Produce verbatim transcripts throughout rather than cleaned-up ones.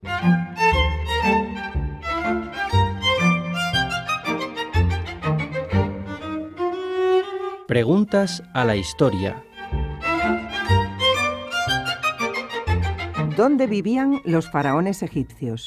Preguntas a la historia. ¿Dónde vivían los faraones egipcios?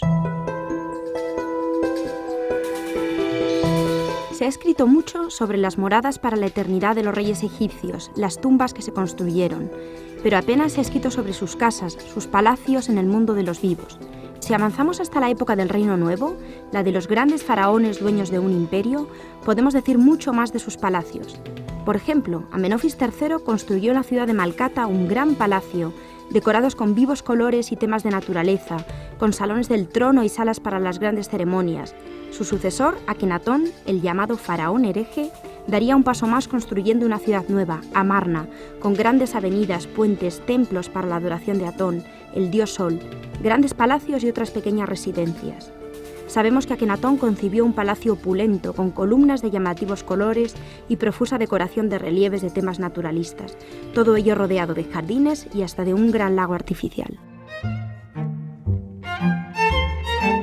Se ha escrito mucho sobre las moradas para la eternidad de los reyes egipcios, las tumbas que se construyeron, pero apenas se ha escrito sobre sus casas, sus palacios en el mundo de los vivos. Si avanzamos hasta la época del Reino Nuevo, la de los grandes faraones dueños de un imperio, podemos decir mucho más de sus palacios. Por ejemplo, Amenofis tercero construyó en la ciudad de Malcata un gran palacio, decorados con vivos colores y temas de naturaleza, con salones del trono y salas para las grandes ceremonias. Su sucesor, Akenatón, el llamado faraón hereje, daría un paso más construyendo una ciudad nueva, Amarna, con grandes avenidas, puentes, templos para la adoración de Atón, el dios Sol, grandes palacios y otras pequeñas residencias. Sabemos que Akenatón concibió un palacio opulento, con columnas de llamativos colores y profusa decoración de relieves de temas naturalistas, todo ello rodeado de jardines y hasta de un gran lago artificial.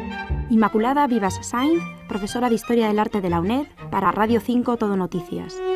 Inmaculada Vivas Sainz, profesora de Historia del Arte de la UNED, para Radio cinco Todo Noticias.